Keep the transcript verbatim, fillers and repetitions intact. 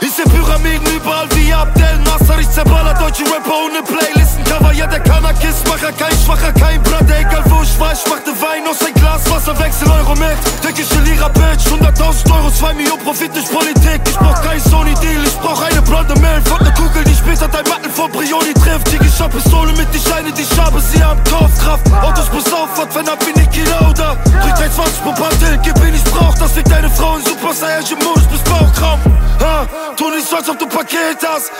Ich seh Pyramiden überall wie Abdel Nasser. Ich zerballer deutsche Rapper ohne Playlisten. Cover, ja der Kanakistmacher, kein Schwacher, kein Brother. Egal wo ich war, ich machte Wein aus ein Glas Wasser. Wechsel Euro mit, türkische Lira, Bitch. hunderttausend Euro, zwei Millionen Profit durch Politik. Ich brauch kein Sony-Deal, ich brauch eine blonde Milf. Und ne Kugel, die später dein Mattel vor Brioni trifft. Die ich hab Pistole mit, ich eine, die ich habe, sie haben Kaufkraft. Autos besaufert, wenn ab wie Niki Lauda. Kriegt ein zwanzig pro Pantel, gib ihn, ich brauch das. Fick deine Frau in Super Saiyan, Mund bis Bauchraum. Ha, tu nicht so, als ob du Paket hast.